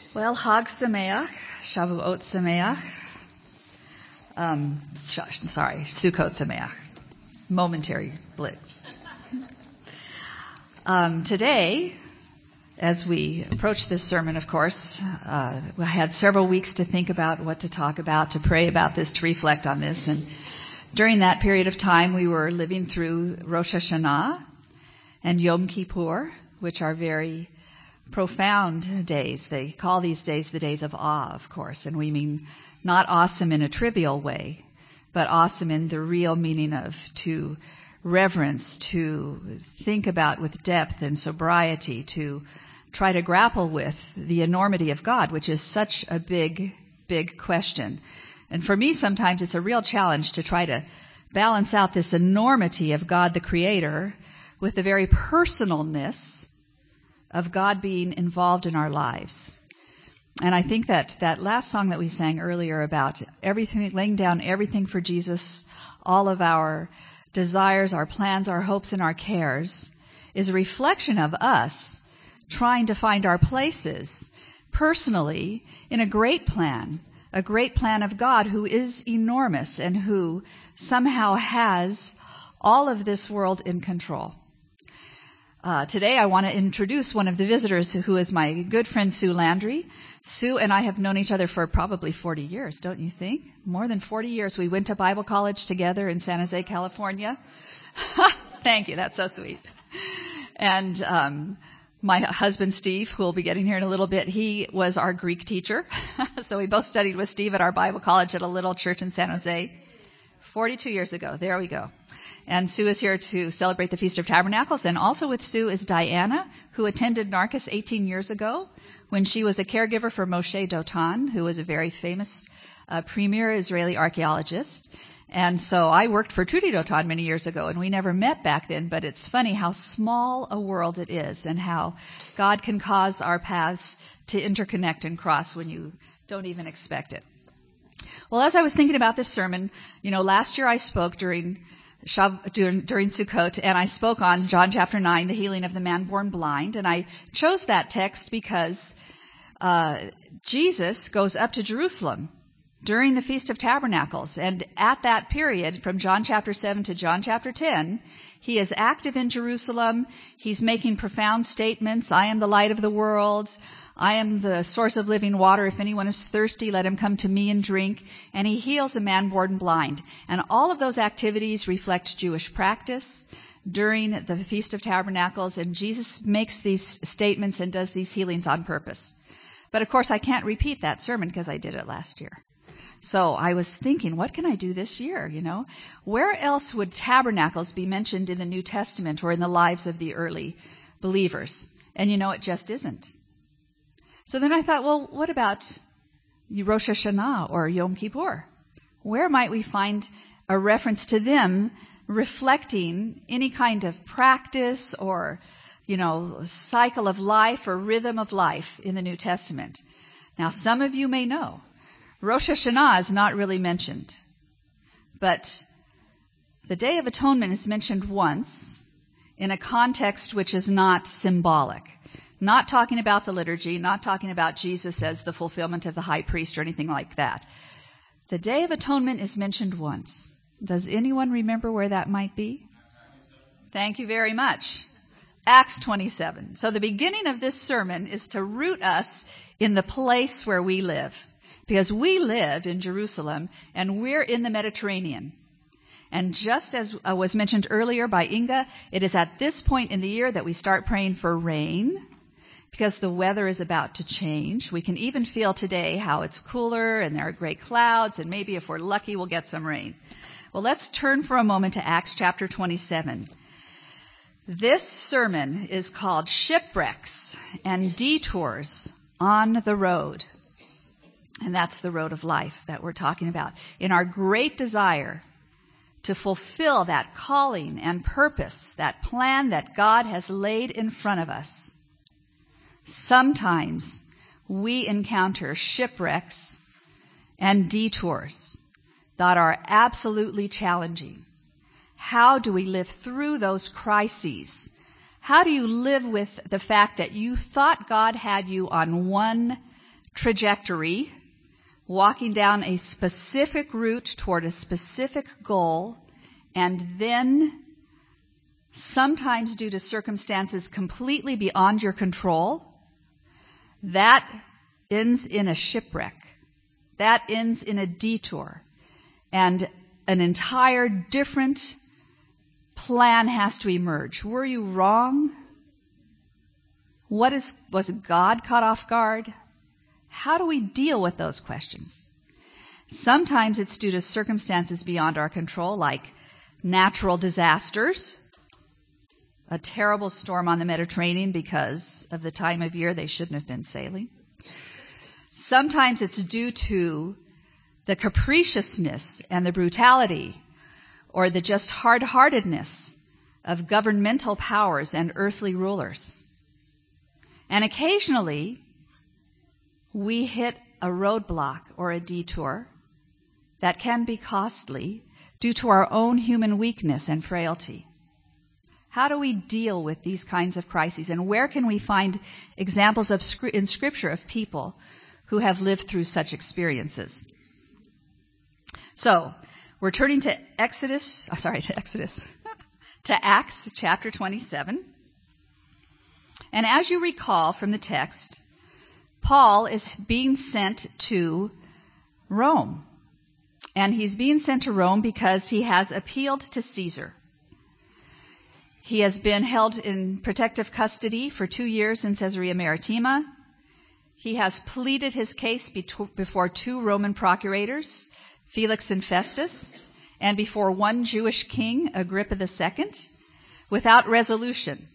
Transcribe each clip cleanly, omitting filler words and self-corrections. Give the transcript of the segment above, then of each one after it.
Well, Hag Sameach, Shavuot Sameach, Sukkot Sameach, momentary blip. Today, as we approach this sermon, of course, we had several weeks to think about what to talk about, to pray about this, to reflect on this. And during that period of time, we were living through Rosh Hashanah and Yom Kippur, which are very profound days. They call these days the days of awe, of course, and we mean not awesome in a trivial way, but awesome in the real meaning of to reverence, to think about with depth and sobriety, to try to grapple with the enormity of God, which is such a big, big question. And for me, sometimes it's a real challenge to try to balance out this enormity of God the Creator with the very personalness of God being involved in our lives. And I think that last song that we sang earlier about everything, laying down everything for Jesus, all of our desires, our plans, our hopes, and our cares, is a reflection of us trying to find our places personally in a great plan of God who is enormous and who somehow has all of this world in control. Today I want to introduce one of the visitors who is my good friend Sue Landry. Sue and I have known each other for probably 40 years, don't you think? More than 40 years. We went to Bible college together in San Jose, California. Thank you, that's so sweet. And my husband Steve, who will be getting here in a little bit, he was our Greek teacher. So we both studied with Steve at our Bible college at a little church in San Jose 42 years ago. There we go. And Sue is here to celebrate the Feast of Tabernacles. And also with Sue is Diana, who attended Narcus 18 years ago when she was a caregiver for Moshe Dotan, who was a very famous premier Israeli archaeologist. And so I worked for Trudy Dotan many years ago, and we never met back then. But it's funny how small a world it is and how God can cause our paths to interconnect and cross when you don't even expect it. Well, as I was thinking about this sermon, last year I spoke during Sukkot, and I spoke on John chapter 9, the healing of the man born blind. And I chose that text because Jesus goes up to Jerusalem during the Feast of Tabernacles. And at that period, from John chapter 7 to John chapter 10, he is active in Jerusalem. He's making profound statements. I am the light of the world. I am the source of living water. If anyone is thirsty, let him come to me and drink. And he heals a man born blind. And all of those activities reflect Jewish practice during the Feast of Tabernacles. And Jesus makes these statements and does these healings on purpose. But of course, I can't repeat that sermon because I did it last year. So I was thinking, what can I do this year, Where else would tabernacles be mentioned in the New Testament or in the lives of the early believers? And it just isn't. So then I thought, well, what about Rosh Hashanah or Yom Kippur? Where might we find a reference to them reflecting any kind of practice or, cycle of life or rhythm of life in the New Testament? Now, some of you may know Rosh Hashanah is not really mentioned, but the Day of Atonement is mentioned once in a context which is not symbolic. Not talking about the liturgy, not talking about Jesus as the fulfillment of the high priest or anything like that. The Day of Atonement is mentioned once. Does anyone remember where that might be? Thank you very much. Acts 27. So the beginning of this sermon is to root us in the place where we live. Because we live in Jerusalem and we're in the Mediterranean. And just as was mentioned earlier by Inga, it is at this point in the year that we start praying for rain because the weather is about to change. We can even feel today how it's cooler and there are gray clouds, and maybe if we're lucky, we'll get some rain. Well, let's turn for a moment to Acts chapter 27. This sermon is called Shipwrecks and Detours on the Road. And that's the road of life that we're talking about. In our great desire to fulfill that calling and purpose, that plan that God has laid in front of us, sometimes we encounter shipwrecks and detours that are absolutely challenging. How do we live through those crises? How do you live with the fact that you thought God had you on one trajectory, walking down a specific route toward a specific goal, and then sometimes due to circumstances completely beyond your control, that ends in a shipwreck. That ends in a detour. And an entire different plan has to emerge. Were you wrong? Was God caught off guard? How do we deal with those questions? Sometimes it's due to circumstances beyond our control, like natural disasters, a terrible storm on the Mediterranean because of the time of year they shouldn't have been sailing. Sometimes it's due to the capriciousness and the brutality or the just hard-heartedness of governmental powers and earthly rulers. And occasionally, we hit a roadblock or a detour that can be costly due to our own human weakness and frailty. How do we deal with these kinds of crises? And where can we find examples in Scripture of people who have lived through such experiences? So, we're turning to to Acts chapter 27. And as you recall from the text, Paul is being sent to Rome. And he's being sent to Rome because he has appealed to Caesar. He has been held in protective custody for 2 years in Caesarea Maritima. He has pleaded his case before 2 Roman procurators, Felix and Festus, and before one Jewish king, Agrippa II, without resolution.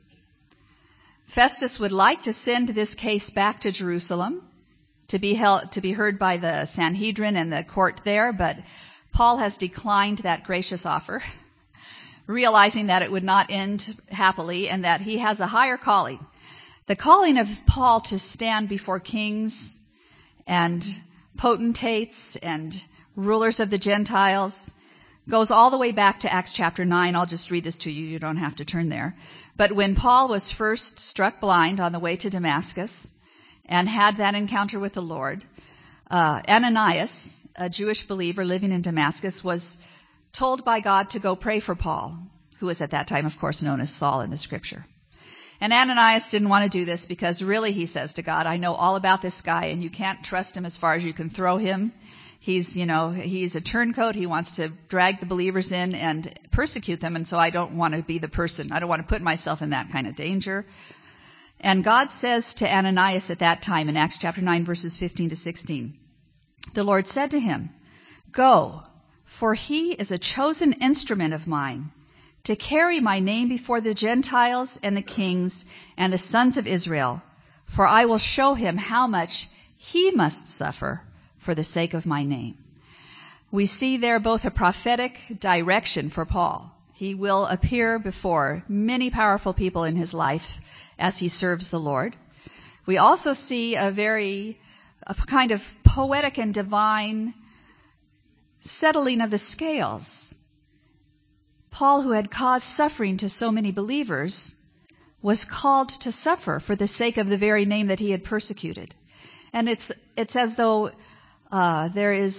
Festus would like to send this case back to Jerusalem to be heard by the Sanhedrin and the court there, but Paul has declined that gracious offer, realizing that it would not end happily and that he has a higher calling. The calling of Paul to stand before kings and potentates and rulers of the Gentiles goes all the way back to Acts chapter 9. I'll just read this to you. You don't have to turn there. But when Paul was first struck blind on the way to Damascus and had that encounter with the Lord, Ananias, a Jewish believer living in Damascus, was told by God to go pray for Paul, who was at that time, of course, known as Saul in the Scripture. And Ananias didn't want to do this because really, he says to God, I know all about this guy and you can't trust him as far as you can throw him. He's a turncoat. He wants to drag the believers in and persecute them. And so I don't want to be the person. I don't want to put myself in that kind of danger. And God says to Ananias at that time in Acts chapter 9, verses 15 to 16, the Lord said to him, Go, for he is a chosen instrument of mine to carry my name before the Gentiles and the kings and the sons of Israel, for I will show him how much he must suffer for the sake of my name. We see there both a prophetic direction for Paul. He will appear before many powerful people in his life as he serves the Lord. We also see a kind of poetic and divine settling of the scales. Paul, who had caused suffering to so many believers, was called to suffer for the sake of the very name that he had persecuted. And it's as though there is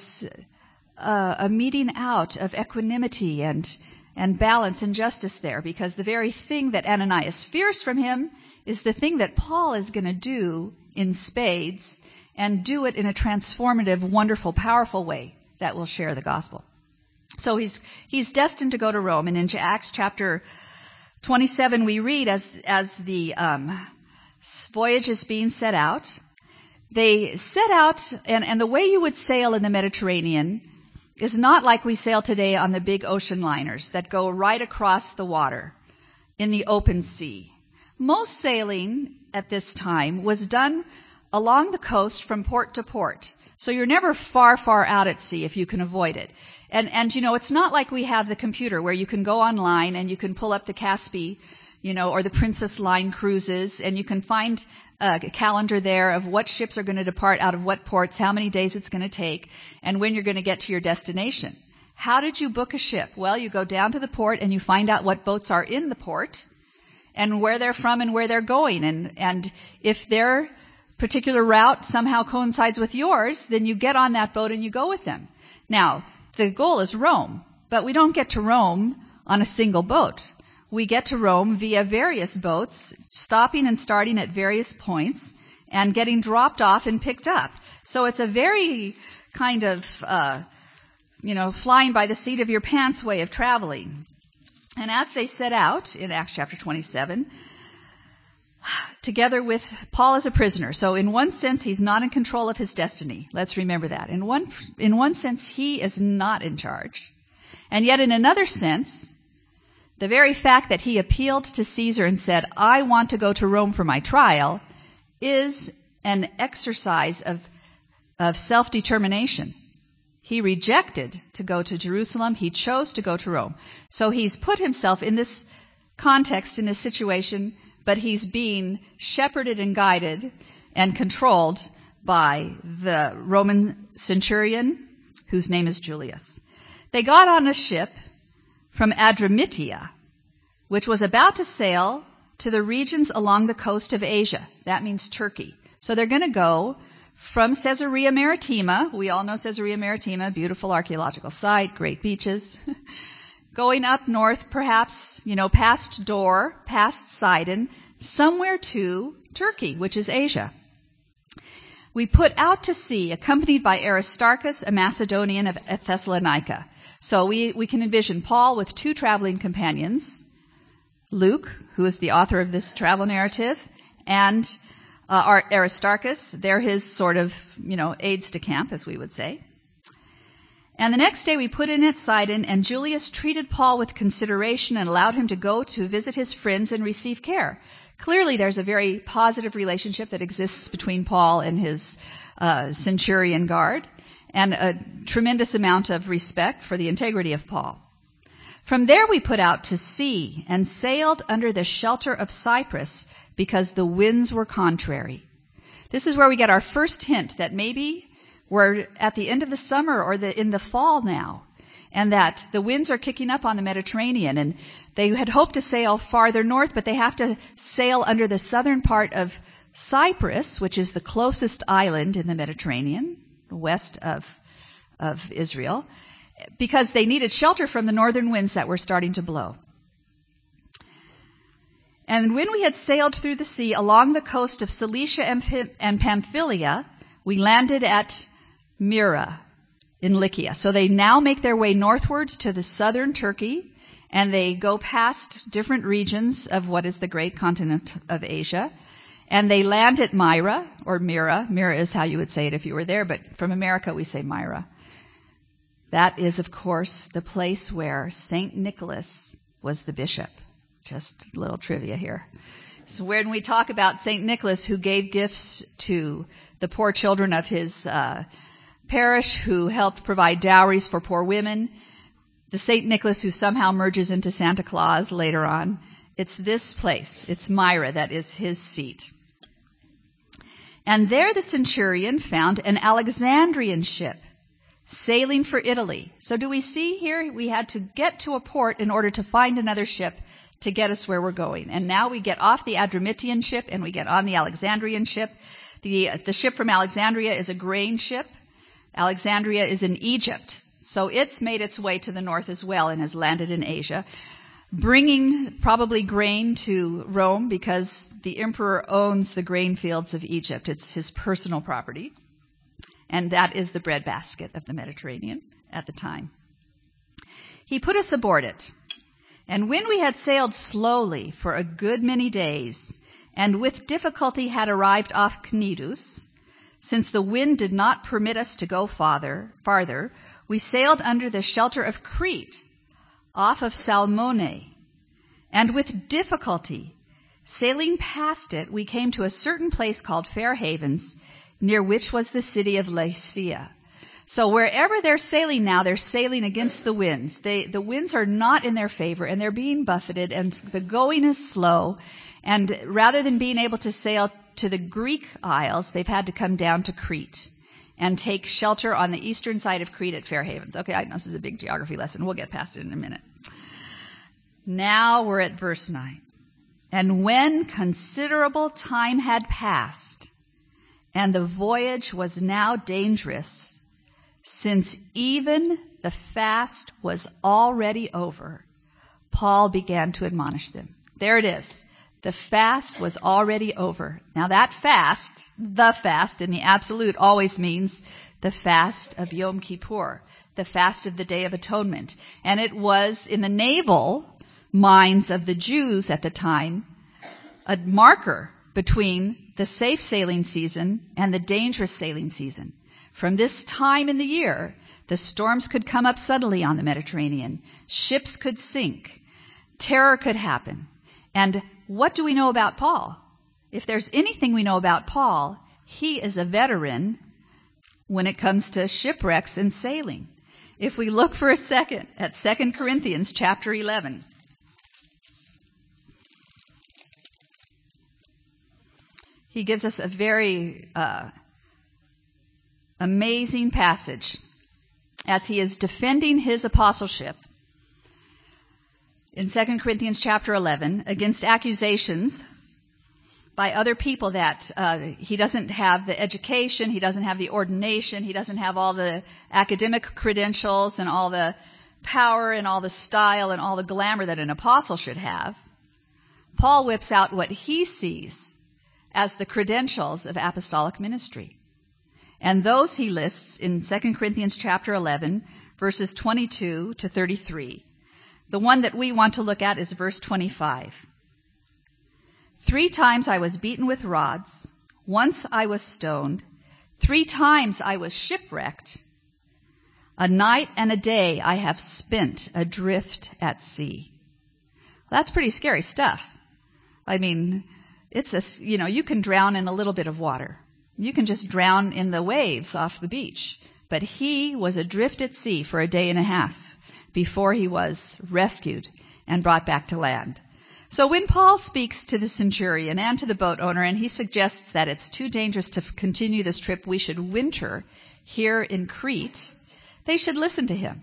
a meeting out of equanimity and balance and justice there, because the very thing that Ananias fears from him is the thing that Paul is going to do in spades, and do it in a transformative, wonderful, powerful way that will share the gospel. So he's destined to go to Rome, and in Acts chapter 27 we read as the voyage is being set out. They set out, and the way you would sail in the Mediterranean is not like we sail today on the big ocean liners that go right across the water in the open sea. Most sailing at this time was done along the coast from port to port. So you're never far, far out at sea if you can avoid it. And it's not like we have the computer where you can go online and you can pull up the Caspi, or the Princess Line cruises, and you can find a calendar there of what ships are going to depart out of what ports, how many days it's going to take, and when you're going to get to your destination. How did you book a ship? Well, you go down to the port and you find out what boats are in the port and where they're from and where they're going. And if they're particular route somehow coincides with yours, then you get on that boat and you go with them. Now, the goal is Rome, but we don't get to Rome on a single boat. We get to Rome via various boats, stopping and starting at various points and getting dropped off and picked up. So it's a very kind of, flying by the seat of your pants way of traveling. And as they set out in Acts chapter 27, together with Paul as a prisoner. So in one sense, he's not in control of his destiny. Let's remember that. In one sense, he is not in charge. And yet in another sense, the very fact that he appealed to Caesar and said, I want to go to Rome for my trial, is an exercise of self-determination. He rejected to go to Jerusalem. He chose to go to Rome. So he's put himself in this context, in this situation, but he's being shepherded and guided and controlled by the Roman centurion, whose name is Julius. They got on a ship from Adramyttia, which was about to sail to the regions along the coast of Asia. That means Turkey. So they're going to go from Caesarea Maritima. We all know Caesarea Maritima, beautiful archaeological site, great beaches. Going up north, perhaps, past Dor, past Sidon, somewhere to Turkey, which is Asia. We put out to sea, accompanied by Aristarchus, a Macedonian of Thessalonica. So we can envision Paul with two traveling companions, Luke, who is the author of this travel narrative, and Aristarchus. They're his sort of, aides de camp, as we would say. And the next day we put in at Sidon, and Julius treated Paul with consideration and allowed him to go to visit his friends and receive care. Clearly there's a very positive relationship that exists between Paul and his centurion guard, and a tremendous amount of respect for the integrity of Paul. From there we put out to sea and sailed under the shelter of Cyprus because the winds were contrary. This is where we get our first hint that maybe we're at the end of the summer or in the fall now, and that the winds are kicking up on the Mediterranean. And they had hoped to sail farther north, but they have to sail under the southern part of Cyprus, which is the closest island in the Mediterranean, west of Israel, because they needed shelter from the northern winds that were starting to blow. And when we had sailed through the sea along the coast of Cilicia and Pamphylia, we landed at Myra in Lycia. So they now make their way northwards to the southern Turkey, and they go past different regions of what is the great continent of Asia. And they land at Myra, or Myra. Myra is how you would say it if you were there, but from America we say Myra. That is, of course, the place where St. Nicholas was the bishop. Just a little trivia here. So when we talk about St. Nicholas, who gave gifts to the poor children of his parish, who helped provide dowries for poor women, the St. Nicholas who somehow merges into Santa Claus later on, it's this place, it's Myra, that is his seat. And there the centurion found an Alexandrian ship sailing for Italy. So do we see here we had to get to a port in order to find another ship to get us where we're going. And now we get off the Adramyttian ship and we get on the Alexandrian ship. The ship from Alexandria is a grain ship. Alexandria is in Egypt. So it's made its way to the north as well and has landed in Asia, bringing probably grain to Rome because the emperor owns the grain fields of Egypt. It's his personal property. And that is the breadbasket of the Mediterranean at the time. He put us aboard it. And when we had sailed slowly for a good many days, and with difficulty had arrived off Cnidus, since the wind did not permit us to go farther, we sailed under the shelter of Crete, off of Salmone. And with difficulty, sailing past it, we came to a certain place called Fair Havens, near which was the city of Lasea. So wherever they're sailing now, they're sailing against the winds. The winds are not in their favor, and they're being buffeted, and the going is slow. And rather than being able to sail to the Greek Isles, they've had to come down to Crete and take shelter on the eastern side of Crete at Fair Havens. Okay, I know this is a big geography lesson. We'll get past it in a minute. Now we're at verse 9. And when considerable time had passed, and the voyage was now dangerous, since even the fast was already over, Paul began to admonish them. There it is. The fast was already over. Now that fast, the fast in the absolute, always means the fast of Yom Kippur, the fast of the Day of Atonement. And it was in the naval minds of the Jews at the time a marker between the safe sailing season and the dangerous sailing season. From this time in the year, the storms could come up suddenly on the Mediterranean. Ships could sink. Terror could happen. And what do we know about Paul? If there's anything we know about Paul, he is a veteran when it comes to shipwrecks and sailing. If we look for a second at 2 Corinthians chapter 11, he gives us a very amazing passage as he is defending his apostleship in 2 Corinthians chapter 11 against accusations by other people that he doesn't have the education, he doesn't have the ordination, he doesn't have all the academic credentials and all the power and all the style and all the glamour that an apostle should have. Paul whips out what he sees as the credentials of apostolic ministry. And those he lists in 2 Corinthians chapter 11, verses 22 to 33. The one that we want to look at is verse 25. 3 times I was beaten with rods. Once I was stoned. 3 times I was shipwrecked. A night and a day I have spent adrift at sea. That's pretty scary stuff. I mean, you can drown in a little bit of water. You can just drown in the waves off the beach. But he was adrift at sea for a day and a half before he was rescued and brought back to land. So when Paul speaks to the centurion and to the boat owner, and he suggests that it's too dangerous to continue this trip, we should winter here in Crete, they should listen to him.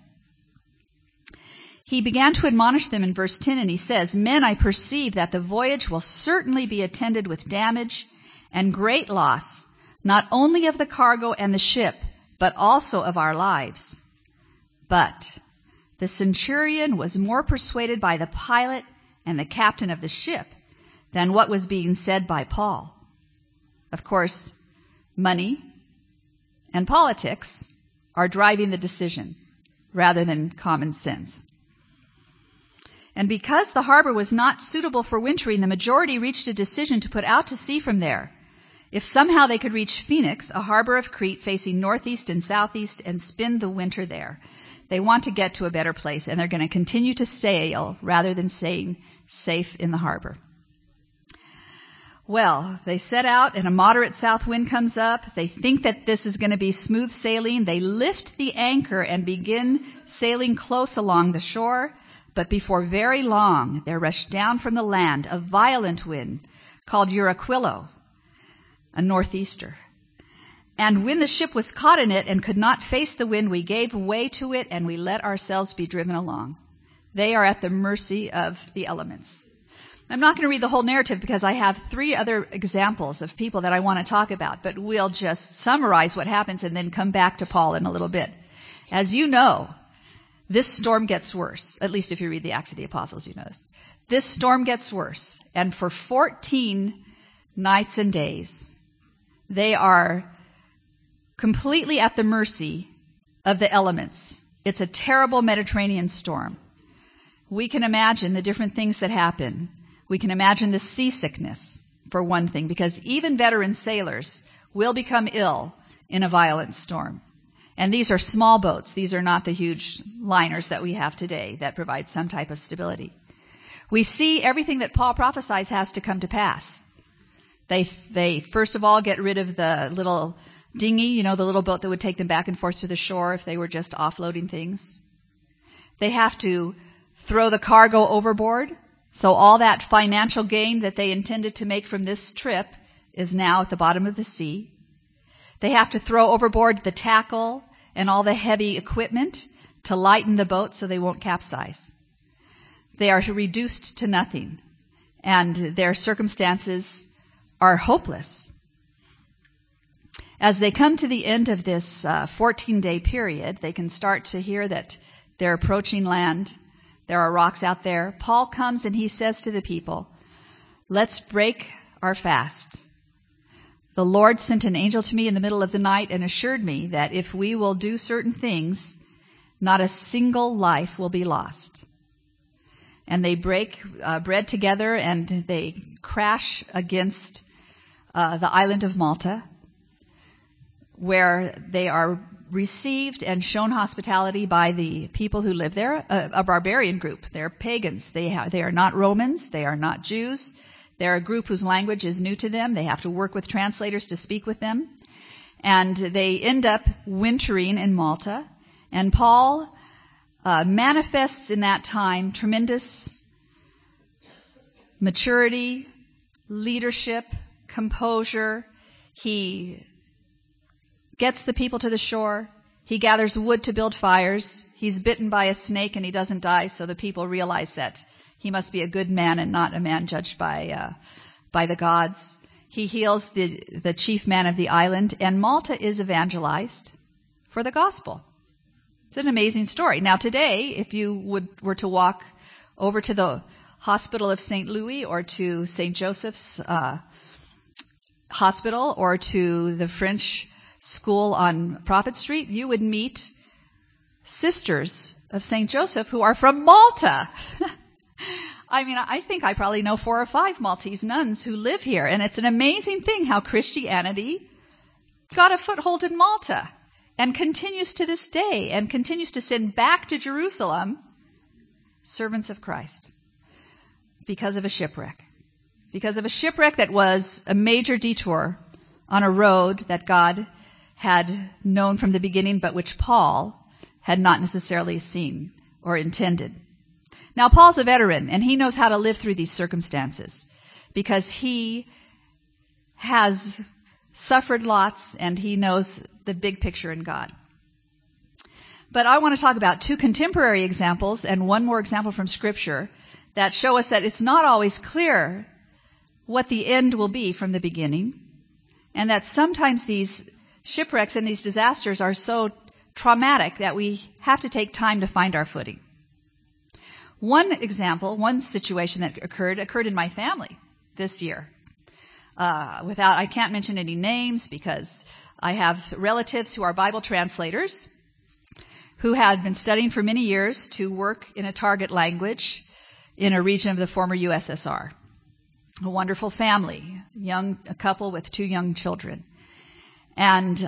He began to admonish them in verse 10, and he says, "Men, I perceive that the voyage will certainly be attended with damage and great loss, not only of the cargo and the ship, but also of our lives." But the centurion was more persuaded by the pilot and the captain of the ship than what was being said by Paul. Of course, money and politics are driving the decision rather than common sense. And because the harbor was not suitable for wintering, the majority reached a decision to put out to sea from there. If somehow they could reach Phoenix, a harbor of Crete facing northeast and southeast, and spend the winter there. They want to get to a better place, and they're going to continue to sail rather than staying safe in the harbor. Well, they set out, and a moderate south wind comes up. They think that this is going to be smooth sailing. They lift the anchor and begin sailing close along the shore. But before very long, there rushed down from the land a violent wind called Euraquilo, a northeaster. And when the ship was caught in it and could not face the wind, we gave way to it and we let ourselves be driven along. They are at the mercy of the elements. I'm not going to read the whole narrative because I have 3 other examples of people that I want to talk about, but we'll just summarize what happens and then come back to Paul in a little bit. As you know, this storm gets worse. At least if you read the Acts of the Apostles, you know this. This storm gets worse. And for 14 nights and days, they are completely at the mercy of the elements. It's a terrible Mediterranean storm. We can imagine the different things that happen. We can imagine the seasickness, for one thing, because even veteran sailors will become ill in a violent storm. And these are small boats. These are not the huge liners that we have today that provide some type of stability. We see everything that Paul prophesies has to come to pass. They first of all get rid of the little dinghy, the little boat that would take them back and forth to the shore if they were just offloading things. They have to throw the cargo overboard. So all that financial gain that they intended to make from this trip is now at the bottom of the sea. They have to throw overboard the tackle and all the heavy equipment to lighten the boat so they won't capsize. They are reduced to nothing, and their circumstances are hopeless. as they come to the end of this 14-day period, they can start to hear that they're approaching land. There are rocks out there. Paul comes and he says to the people, let's break our fast. The Lord sent an angel to me in the middle of the night and assured me that if we will do certain things, not a single life will be lost. And they break bread together and they crash against the island of Malta, where they are received and shown hospitality by the people who live there, a barbarian group. They're pagans. They are not Romans. They are not Jews. They're a group whose language is new to them. They have to work with translators to speak with them. And they end up wintering in Malta. And Paul manifests in that time tremendous maturity, leadership, composure. He gets the people to the shore. He gathers wood to build fires. He's bitten by a snake and he doesn't die, so the people realize that he must be a good man and not a man judged by the gods. He heals the chief man of the island, and Malta is evangelized for the gospel. It's an amazing story. Now today, if you were to walk over to the Hospital of St. Louis or to St. Joseph's Hospital or to the French School on Prophet Street, you would meet sisters of St. Joseph who are from Malta. I mean, I think I probably know 4 or 5 Maltese nuns who live here, and it's an amazing thing how Christianity got a foothold in Malta and continues to this day and continues to send back to Jerusalem servants of Christ because of a shipwreck. Because of a shipwreck that was a major detour on a road that God had known from the beginning, but which Paul had not necessarily seen or intended. Now, Paul's a veteran, and he knows how to live through these circumstances because he has suffered lots, and he knows the big picture in God. But I want to talk about 2 contemporary examples and 1 more example from Scripture that show us that it's not always clear what the end will be from the beginning, and that sometimes these shipwrecks and these disasters are so traumatic that we have to take time to find our footing. One example, one situation that occurred in my family this year. I can't mention any names because I have relatives who are Bible translators who had been studying for many years to work in a target language in a region of the former USSR. A wonderful family, a couple with 2 young children. And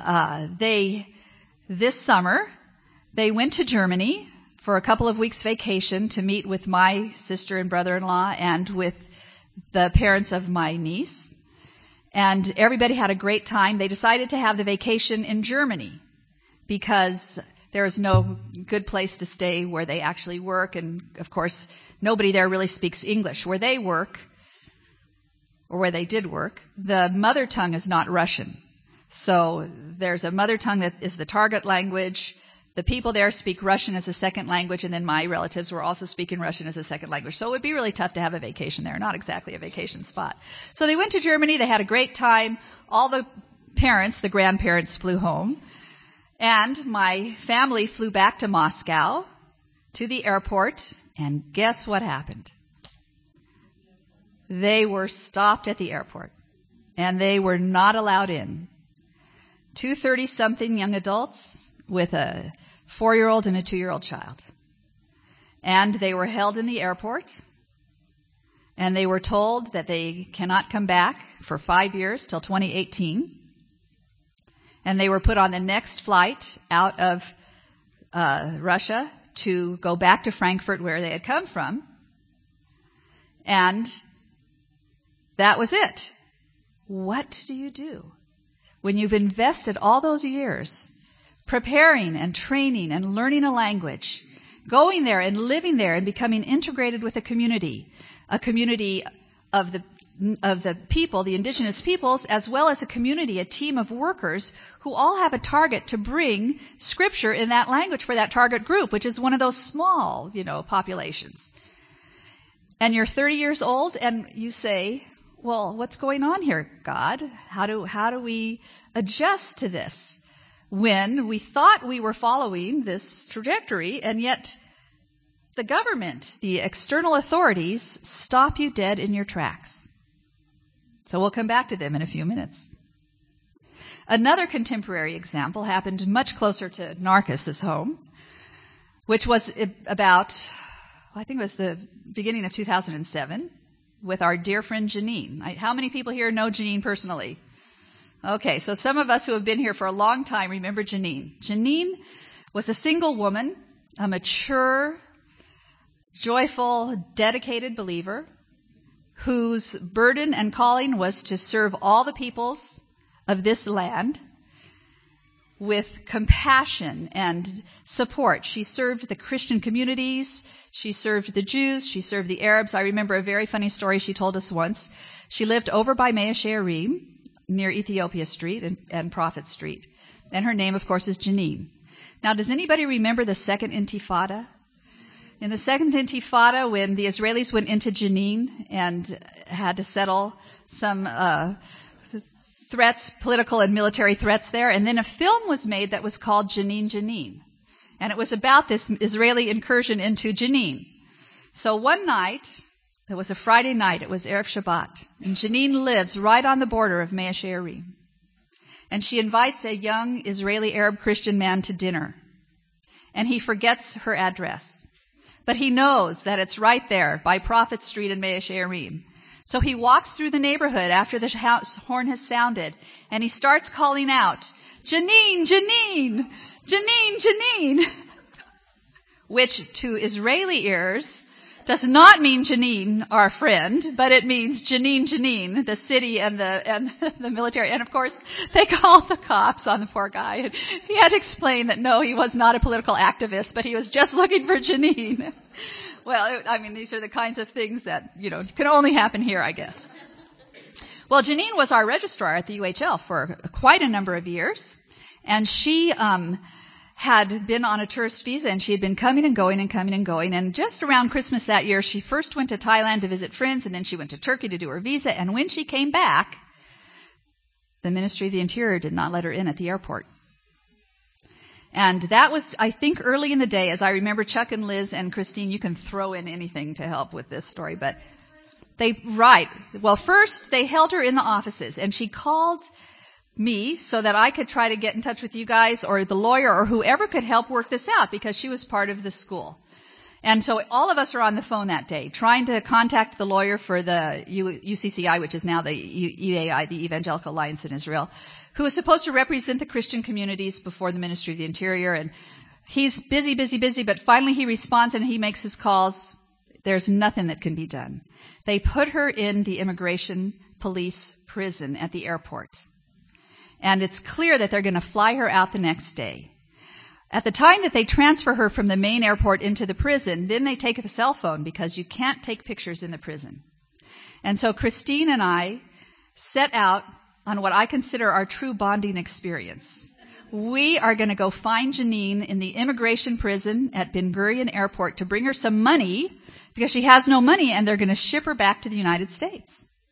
this summer, they went to Germany for a couple of weeks vacation to meet with my sister and brother-in-law and with the parents of my niece. And everybody had a great time. They decided to have the vacation in Germany because there is no good place to stay where they actually work. And, of course, nobody there really speaks English. Where they work, or where they did work, the mother tongue is not Russian. So there's a mother tongue that is the target language. The people there speak Russian as a second language, and then my relatives were also speaking Russian as a second language. So it would be really tough to have a vacation there, not exactly a vacation spot. So they went to Germany. They had a great time. All the parents, the grandparents, flew home. And my family flew back to Moscow, to the airport, and guess what happened? They were stopped at the airport, and they were not allowed in. 2 30-something young adults with a 4-year-old and a 2-year-old child. And they were held in the airport, and they were told that they cannot come back for 5 years till 2018. And they were put on the next flight out of Russia to go back to Frankfurt where they had come from. And that was it. What do you do when you've invested all those years preparing and training and learning a language, going there and living there and becoming integrated with a community of the people, the indigenous peoples, as well as a community, a team of workers who all have a target to bring Scripture in that language for that target group, which is one of those small, populations. And you're 30 years old and you say, well, what's going on here, God? How do we adjust to this when we thought we were following this trajectory, and yet the government, the external authorities, stop you dead in your tracks? So we'll come back to them in a few minutes. Another contemporary example happened much closer to Narcissus' home, which was about, I think it was the beginning of 2007, with our dear friend Janine. How many people here know Janine personally? Okay, so some of us who have been here for a long time remember Janine. Janine was a single woman, a mature, joyful, dedicated believer whose burden and calling was to serve all the peoples of this land with compassion and support. She served the Christian communities. She served the Jews. She served the Arabs. I remember a very funny story she told us once. She lived over by Mea Shearim, near Ethiopia Street and Prophet Street. And her name, of course, is Janine. Now, does anybody remember the Second Intifada? In the Second Intifada, when the Israelis went into Jenin and had to settle some threats, political and military threats there, and then a film was made that was called Jenin, Jenin. And it was about this Israeli incursion into Jenin. So one night, it was a Friday night, it was Erev Shabbat, and Jenin lives right on the border of Mea Shearim. And she invites a young Israeli Arab Christian man to dinner. And he forgets her address. But he knows that it's right there by Prophet Street in Mea Shearim. So he walks through the neighborhood after the horn has sounded, and he starts calling out, Janine, Janine, Janine, Janine, which to Israeli ears does not mean Janine, our friend, but it means Janine, Janine, the city and the military. And of course, they called the cops on the poor guy. And he had to explain that no, he was not a political activist, but he was just looking for Janine. Well, these are the kinds of things that, can only happen here, I guess. Well, Janine was our registrar at the UHL for quite a number of years. And she had been on a tourist visa, and she had been coming and going and coming and going. And just around Christmas that year, she first went to Thailand to visit friends, and then she went to Turkey to do her visa. And when she came back, the Ministry of the Interior did not let her in at the airport. And that was, I think, early in the day. As I remember, Chuck and Liz and Christine, you can throw in anything to help with this story. But first they held her in the offices, and she called me so that I could try to get in touch with you guys or the lawyer or whoever could help work this out, because she was part of the school. And so all of us are on the phone that day trying to contact the lawyer for the UCCI, which is now the EAI, the Evangelical Alliance in Israel, who is supposed to represent the Christian communities before the Ministry of the Interior. And he's busy, but finally he responds and he makes his calls. There's nothing that can be done. They put her in the immigration police prison at the airport. And it's clear that they're going to fly her out the next day. At the time that they transfer her from the main airport into the prison, then they take the cell phone, because you can't take pictures in the prison. And so Christine and I set out on what I consider our true bonding experience. We are going to go find Janine in the immigration prison at Ben Gurion Airport to bring her some money, because she has no money, and they're going to ship her back to the United States.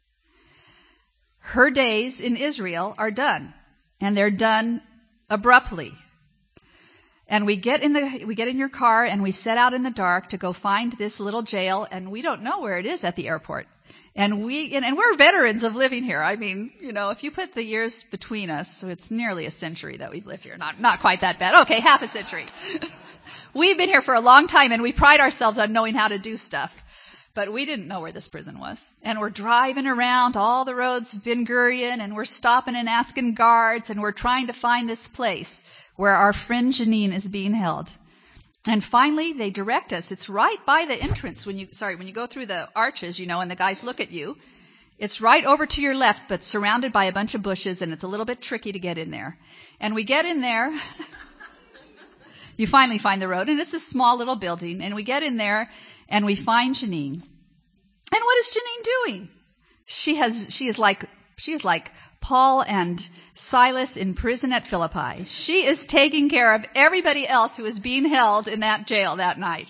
Her days in Israel are done, and they're done abruptly. And we get in your car, and we set out in the dark to go find this little jail, and we don't know where it is at the airport. And we're veterans of living here. If you put the years between us, so it's nearly a century that we've lived here. Not quite that bad. Okay, half a century. We've been here for a long time, and we pride ourselves on knowing how to do stuff. But we didn't know where this prison was. And we're driving around all the roads of Ben Gurion, and we're stopping and asking guards, and we're trying to find this place where our friend Janine is being held. And finally, they direct us. It's right by the entrance when you go through the arches, and the guys look at you. It's right over to your left, but surrounded by a bunch of bushes, and it's a little bit tricky to get in there. And we get in there. You finally find the road, and it's a small little building, and we get in there, and we find Janine. And what is Janine doing? She is like Paul and Silas in prison at Philippi. She is taking care of everybody else who is being held in that jail that night.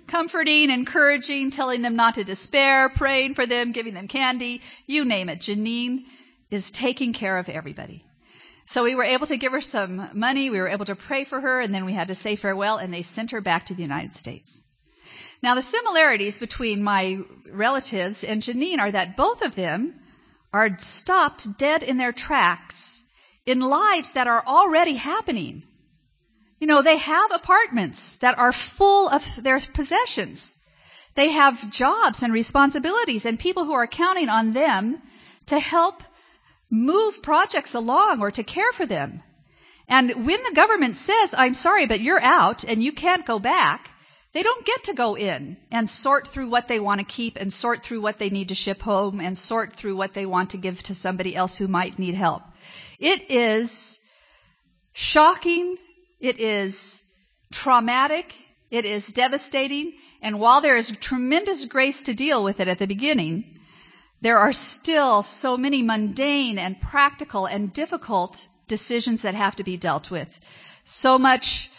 comforting, encouraging, telling them not to despair, praying for them, giving them candy, you name it. Janine is taking care of everybody. So we were able to give her some money, we were able to pray for her, and then we had to say farewell, and they sent her back to the United States. Now, the similarities between my relatives and Janine are that both of them are stopped dead in their tracks in lives that are already happening. You know, they have apartments that are full of their possessions. They have jobs and responsibilities and people who are counting on them to help move projects along or to care for them. And when the government says, I'm sorry, but you're out and you can't go back, they don't get to go in and sort through what they want to keep and sort through what they need to ship home and sort through what they want to give to somebody else who might need help. It is shocking. It is traumatic. It is devastating. And while there is tremendous grace to deal with it at the beginning, there are still so many mundane and practical and difficult decisions that have to be dealt with. So much,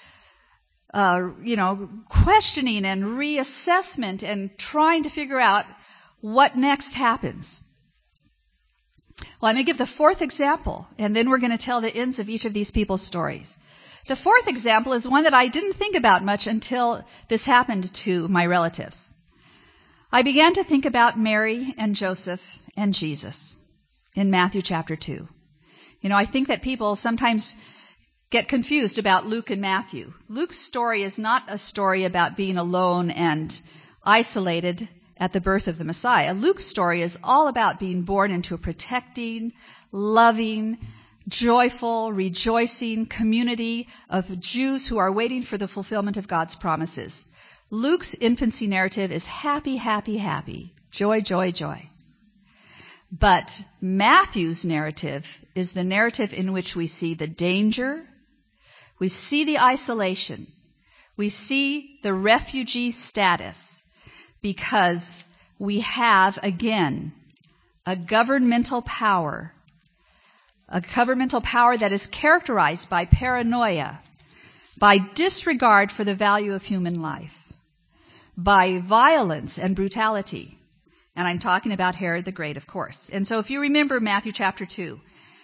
questioning and reassessment and trying to figure out what next happens. Well, I'm going to give the fourth example, and then we're going to tell the ends of each of these people's stories. The fourth example is one that I didn't think about much until this happened to my relatives. I began to think about Mary and Joseph and Jesus in Matthew chapter 2. You know, I think that people sometimes get confused about Luke and Matthew. Luke's story is not a story about being alone and isolated at the birth of the Messiah. Luke's story is all about being born into a protecting, loving, joyful, rejoicing community of Jews who are waiting for the fulfillment of God's promises. Luke's infancy narrative is happy, happy, happy. Joy, joy, joy. But Matthew's narrative is the narrative in which we see the danger, we see the isolation, we see the refugee status, because we have, again, a governmental power that is characterized by paranoia, by disregard for the value of human life, by violence and brutality. And I'm talking about Herod the Great, of course. And so if you remember Matthew chapter 2,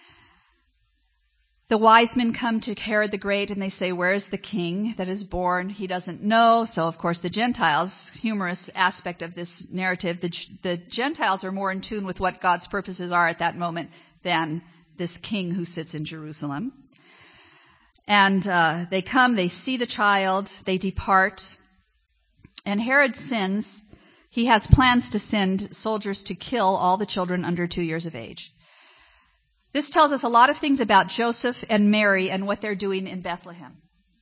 the wise men come to Herod the Great and they say, where's the king that is born? He doesn't know. So, of course, the Gentiles, humorous aspect of this narrative, the Gentiles are more in tune with what God's purposes are at that moment than this king who sits in Jerusalem. And they come, they see the child, they depart. And Herod sends, he has plans to send soldiers to kill all the children under 2 years of age. This tells us a lot of things about Joseph and Mary and what they're doing in Bethlehem.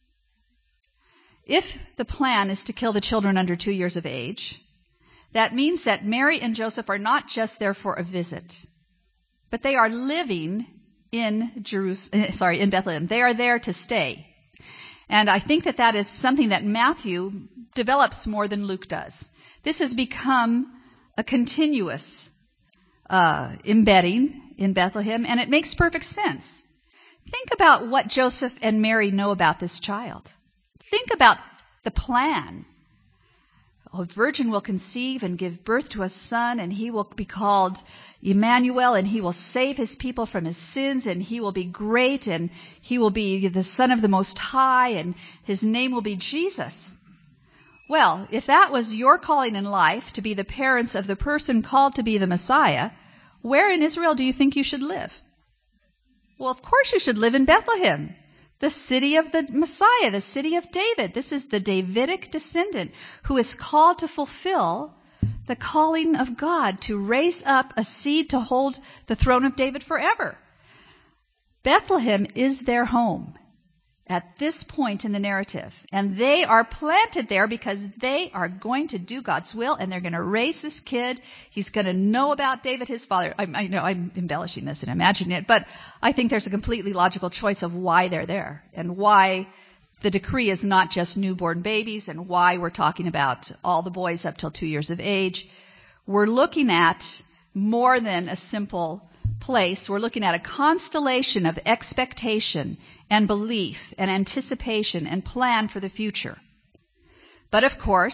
If the plan is to kill the children under 2 years of age, that means that Mary and Joseph are not just there for a visit, but they are living in Bethlehem. They are there to stay. And I think that is something that Matthew develops more than Luke does. This has become a continuous embedding in Bethlehem, and it makes perfect sense. Think about what Joseph and Mary know about this child. Think about the plan. A virgin will conceive and give birth to a son, and he will be called Emmanuel, and he will save his people from his sins, and he will be great, and he will be the Son of the Most High, and his name will be Jesus. Well, if that was your calling in life, to be the parents of the person called to be the Messiah, where in Israel do you think you should live? Well, of course you should live in Bethlehem, the city of the Messiah, the city of David. This is the Davidic descendant who is called to fulfill the calling of God to raise up a seed to hold the throne of David forever. Bethlehem is their home at this point in the narrative. And they are planted there because they are going to do God's will, and they're going to raise this kid. He's going to know about David, his father. I know I'm embellishing this and imagining it, but I think there's a completely logical choice of why they're there and why the decree is not just newborn babies and why we're talking about all the boys up till 2 years of age. We're looking at more than a simple place. We're looking at a constellation of expectation and belief and anticipation and plan for the future. But of course,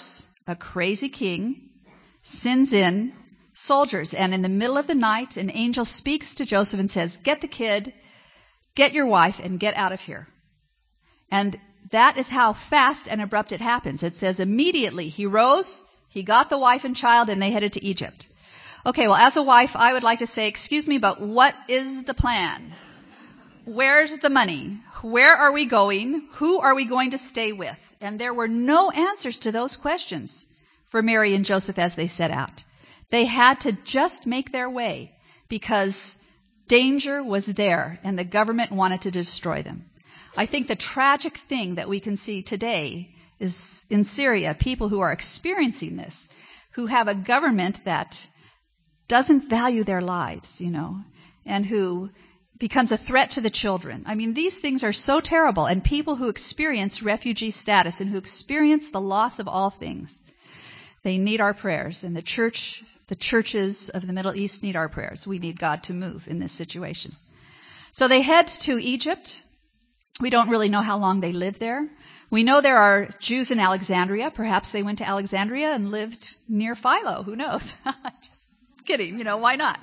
a crazy king, sends in soldiers. And in the middle of the night, an angel speaks to Joseph and says, get the kid, get your wife, and get out of here. And that is how fast and abrupt it happens. It says immediately he rose, he got the wife and child, and they headed to Egypt. Okay, well, as a wife, I would like to say, excuse me, but what is the plan? Where's the money? Where are we going? Who are we going to stay with? And there were no answers to those questions for Mary and Joseph as they set out. They had to just make their way because danger was there and the government wanted to destroy them. I think the tragic thing that we can see today is in Syria, people who are experiencing this, who have a government that doesn't value their lives, and who becomes a threat to the children. I mean, these things are so terrible, and people who experience refugee status and who experience the loss of all things, they need our prayers, and the churches of the Middle East need our prayers. We need God to move in this situation. So they head to Egypt. We don't really know how long they lived there. We know there are Jews in Alexandria. Perhaps they went to Alexandria and lived near Philo. Who knows? Just kidding. Why not?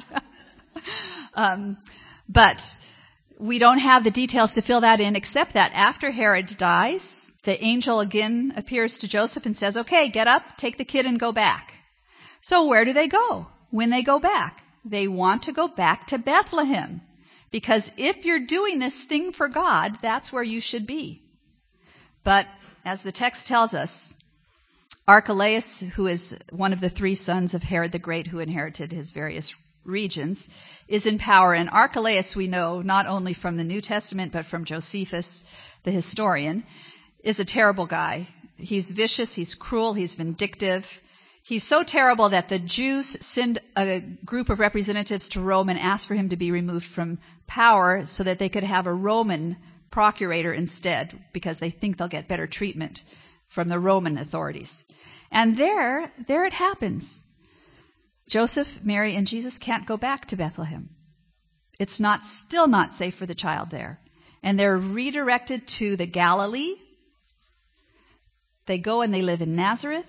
But we don't have the details to fill that in, except that after Herod dies, the angel again appears to Joseph and says, okay, get up, take the kid, and go back. So where do they go when they go back? They want to go back to Bethlehem. Because if you're doing this thing for God, that's where you should be. But as the text tells us, Archelaus, who is one of the three sons of Herod the Great who inherited his various regions, is in power. And Archelaus, we know not only from the New Testament, but from Josephus, the historian, is a terrible guy. He's vicious, he's cruel, he's vindictive. He's so terrible that the Jews send a group of representatives to Rome and ask for him to be removed from power so that they could have a Roman procurator instead, because they think they'll get better treatment from the Roman authorities. And there it happens. Joseph, Mary, and Jesus can't go back to Bethlehem. It's still not safe for the child there. And they're redirected to the Galilee. They go and they live in Nazareth.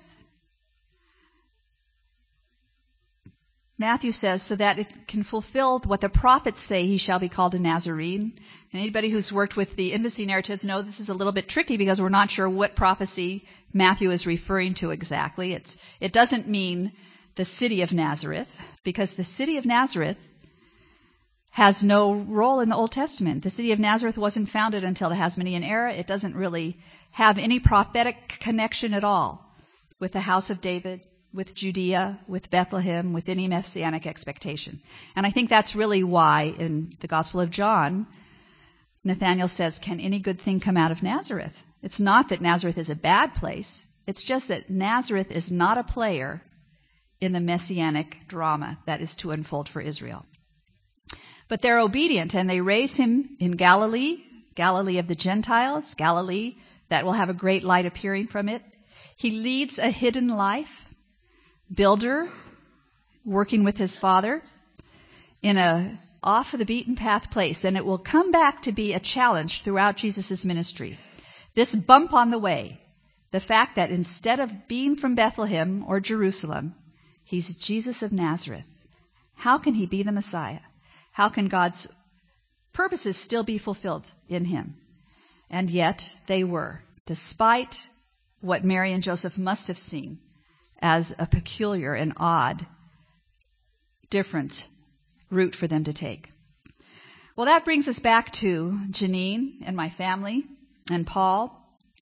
Matthew says, so that it can fulfill what the prophets say, he shall be called a Nazarene. And anybody who's worked with the embassy narratives know this is a little bit tricky because we're not sure what prophecy Matthew is referring to exactly. It doesn't mean the city of Nazareth, because the city of Nazareth has no role in the Old Testament. The city of Nazareth wasn't founded until the Hasmonean era. It doesn't really have any prophetic connection at all with the house of David, with Judea, with Bethlehem, with any messianic expectation. And I think that's really why in the Gospel of John, Nathanael says, can any good thing come out of Nazareth? It's not that Nazareth is a bad place. It's just that Nazareth is not a player in the messianic drama that is to unfold for Israel. But they're obedient, and they raise him in Galilee, Galilee of the Gentiles, Galilee that will have a great light appearing from it. He leads a hidden life, builder, working with his father in a off-the-beaten-path place. And it will come back to be a challenge throughout Jesus' ministry. This bump on the way, the fact that instead of being from Bethlehem or Jerusalem, he's Jesus of Nazareth. How can he be the Messiah? How can God's purposes still be fulfilled in him? And yet they were, despite what Mary and Joseph must have seen as a peculiar and odd, different route for them to take. Well, that brings us back to Janine and my family and Paul.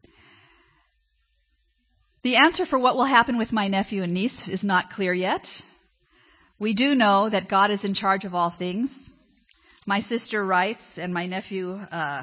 The answer for what will happen with my nephew and niece is not clear yet. We do know that God is in charge of all things. My sister writes, and my nephew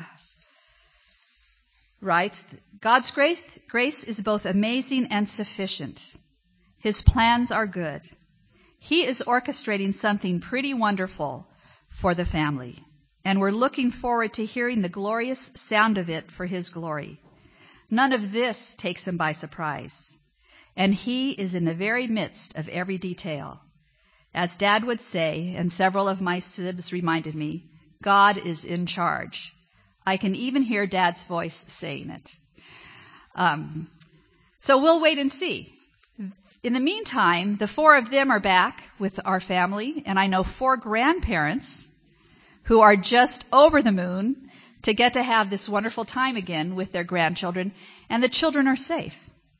writes, God's grace is both amazing and sufficient. His plans are good. He is orchestrating something pretty wonderful for the family, and we're looking forward to hearing the glorious sound of it for his glory. None of this takes him by surprise, and he is in the very midst of every detail. As Dad would say, and several of my sibs reminded me, God is in charge. I can even hear Dad's voice saying it. So we'll wait and see. In the meantime, the 4 of them are back with our family, and I know 4 grandparents who are just over the moon to get to have this wonderful time again with their grandchildren, and the children are safe.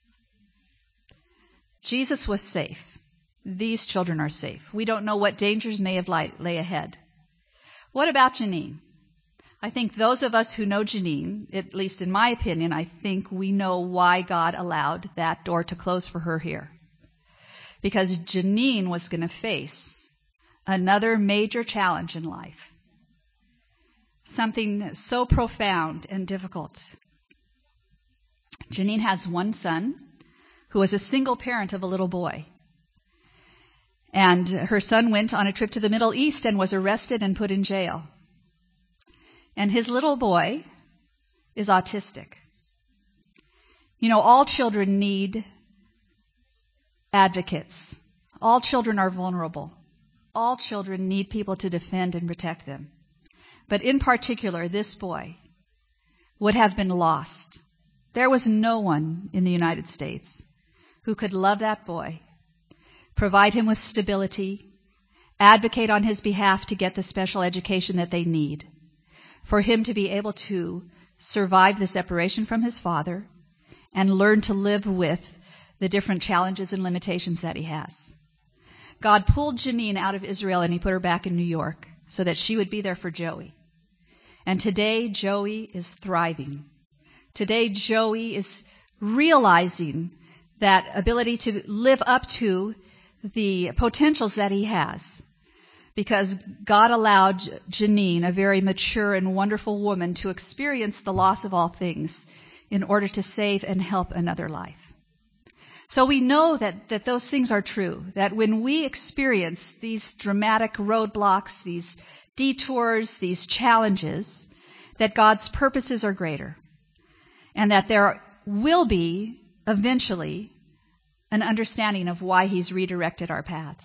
Jesus was safe. These children are safe. We don't know what dangers may have lay ahead. What about Janine? I think those of us who know Janine, at least in my opinion, I think we know why God allowed that door to close for her here. Because Janine was going to face another major challenge in life. Something so profound and difficult. Janine has one son who was a single parent of a little boy. And her son went on a trip to the Middle East and was arrested and put in jail. And his little boy is autistic. You know, all children need advocates. All children are vulnerable. All children need people to defend and protect them. But in particular, this boy would have been lost. There was no one in the United States who could love that boy, provide him with stability, advocate on his behalf to get the special education that they need, for him to be able to survive the separation from his father and learn to live with the different challenges and limitations that he has. God pulled Janine out of Israel and he put her back in New York so that she would be there for Joey. And today, Joey is thriving. Today, Joey is realizing that ability to live up to the potentials that he has. Because God allowed Janine, a very mature and wonderful woman, to experience the loss of all things in order to save and help another life. So we know that those things are true, that when we experience these dramatic roadblocks, these detours, these challenges, that God's purposes are greater. And that there will be, eventually, an understanding of why he's redirected our paths.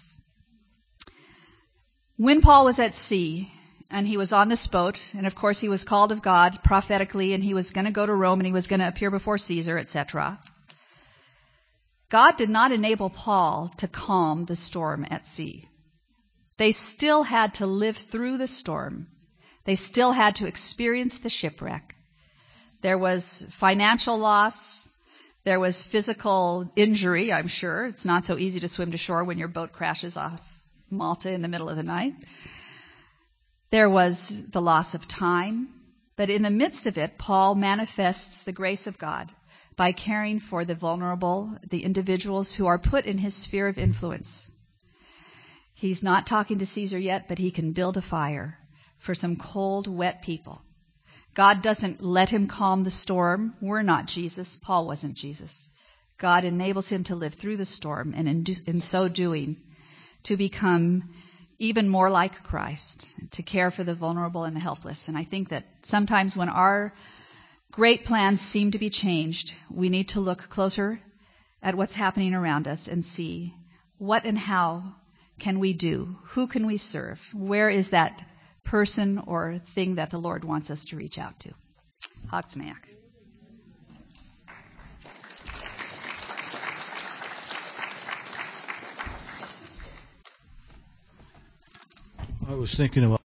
When Paul was at sea, and he was on this boat, and of course he was called of God prophetically, and he was going to go to Rome, and he was going to appear before Caesar, etc., God did not enable Paul to calm the storm at sea. They still had to live through the storm. They still had to experience the shipwreck. There was financial loss. There was physical injury, I'm sure. It's not so easy to swim to shore when your boat crashes off Malta in the middle of the night. There was the loss of time. But in the midst of it, Paul manifests the grace of God by caring for the vulnerable, the individuals who are put in his sphere of influence. He's not talking to Caesar yet, but he can build a fire for some cold, wet people. God doesn't let him calm the storm. We're not Jesus. Paul wasn't Jesus. God enables him to live through the storm, and in so doing, to become even more like Christ, to care for the vulnerable and the helpless. And I think that sometimes when our great plans seem to be changed, we need to look closer at what's happening around us and see what and how can we do? Who can we serve? Where is that person or thing that the Lord wants us to reach out to? Haksmayak. I was thinking about